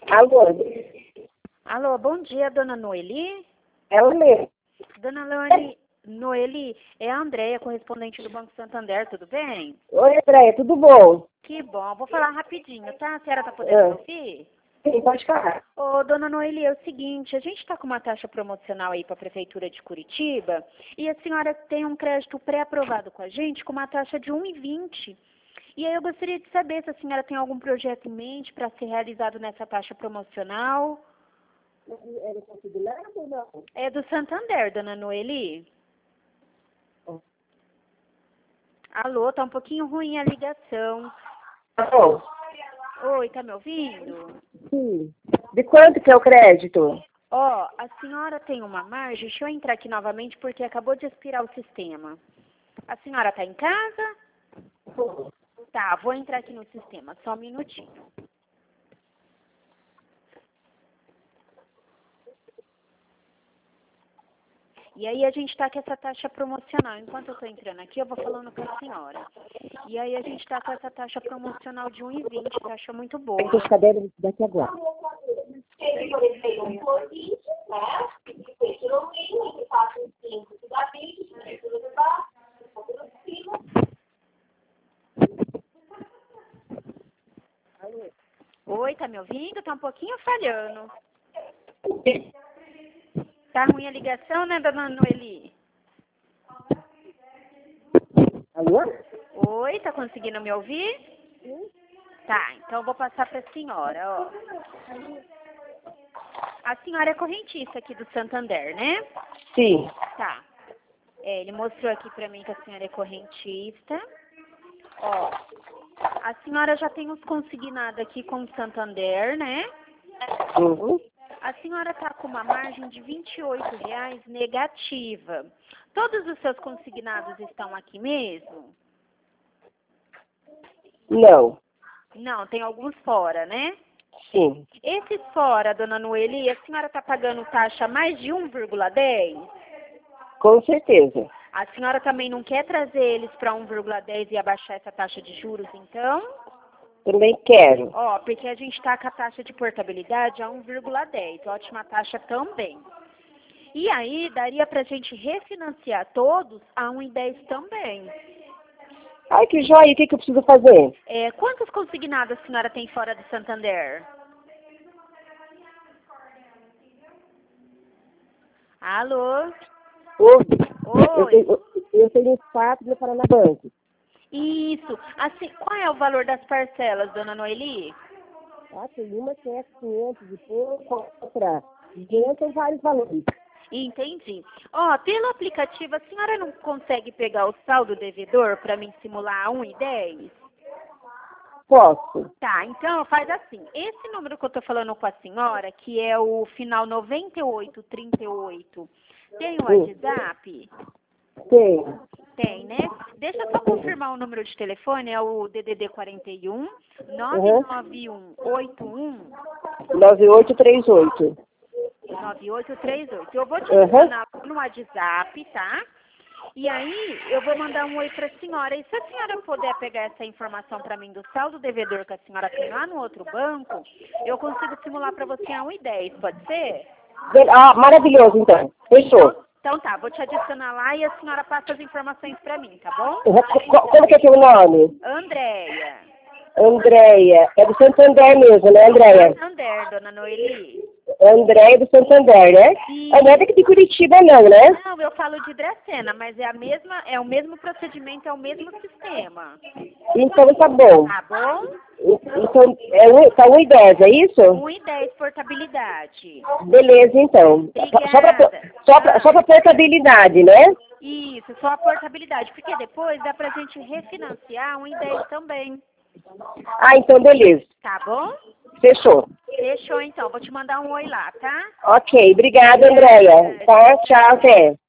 Alô? Alô, bom dia, dona Noeli? Ela mesmo. Dona Noeli, é a Andréia, correspondente do Banco Santander, tudo bem? Oi, Andréia, tudo bom? Que bom, vou falar rapidinho, tá? A senhora tá podendo me ouvir? Sim, pode falar. Ô, dona Noeli, é o seguinte, a gente está com uma taxa promocional aí para a Prefeitura de Curitiba e a senhora tem um crédito pré-aprovado com a gente com uma taxa de 1,20. E aí eu gostaria de saber se a senhora tem algum projeto em mente para ser realizado nessa taxa promocional. Era consignado ou não? É do Santander, dona Noeli. Alô, tá um pouquinho ruim a ligação. Alô? Oi, tá me ouvindo? Sim. De quanto que é o crédito? Ó, a senhora tem uma margem, deixa eu entrar aqui novamente porque acabou de expirar o sistema. A senhora tá em casa? Tá, vou entrar aqui no sistema, só um minutinho. E aí a gente está com essa taxa promocional. Enquanto eu estou entrando aqui, eu vou falando com a senhora. E aí a gente está com essa taxa promocional de 1,20, taxa muito boa. Os cadernos daqui agora. Oi, tá me ouvindo? Tá um pouquinho falhando. Tá ruim a ligação, né, dona Noeli? Alô? Oi, tá conseguindo me ouvir? Tá, então eu vou passar para a senhora, ó. A senhora é correntista aqui do Santander, né? Sim. Tá. É, ele mostrou aqui para mim que a senhora é correntista. Ó, a senhora já tem os consignados aqui com o Santander, né? Uhum. A senhora está com uma margem de R$ 28,00 negativa. Todos os seus consignados estão aqui mesmo? Não. Não, tem alguns fora, né? Sim. Esses fora, dona Noeli, a senhora está pagando taxa mais de 1,10? Com certeza. A senhora também não quer trazer eles para 1,10 e abaixar essa taxa de juros, então? Também quero. Ó, porque a gente está com a taxa de portabilidade a 1,10, ótima taxa também. E aí, daria para a gente refinanciar todos a 1,10 também. Ai, que joia. O que eu preciso fazer? É, quantos consignados a senhora tem fora do Santander? Alô? Oi. Oi. Eu tenho 4 no Paraná Banco. Isso. Assim, qual é o valor das parcelas, dona Noeli? Ah, tem uma que é 500 e pouco, outra 200, são vários valores. Entendi. Ó, pelo aplicativo, a senhora não consegue pegar o saldo devedor para me simular a 1,10? Posso? Tá, então faz assim. Esse número que eu tô falando com a senhora, que é o final 9838, tem o WhatsApp? Tem. Tem, né? Deixa eu só confirmar o número de telefone, é o DDD 41 99181 9838. 9838. Eu vou te adicionar no WhatsApp, tá? E aí, eu vou mandar um oi para a senhora. E se a senhora puder pegar essa informação para mim do saldo devedor que a senhora tem lá no outro banco, eu consigo simular para você a 1,10, pode ser? Ah, maravilhoso, então. Fechou. Então tá, vou te adicionar lá e a senhora passa as informações para mim, tá bom? Como que é teu nome? Andréia. Andréia. É do Santander mesmo, né, Andréia? Santander, dona Noeli. Andréia do Santander, né? Sim. Não é daqui de Curitiba, não, né? Não, eu falo de Dracena, mas é o mesmo procedimento, é o mesmo sistema. Então tá bom. Tá bom? Então, tá 1,10, é isso? 1,10 portabilidade. Beleza, então. Obrigada. Só pra portabilidade, né? Isso, só a portabilidade, porque depois dá pra gente refinanciar 1,10 também. Ah, então beleza. Tá bom? Fechou. Fechou então, vou te mandar um oi lá, tá? Ok, obrigada, Andréia. Tá, tchau, até.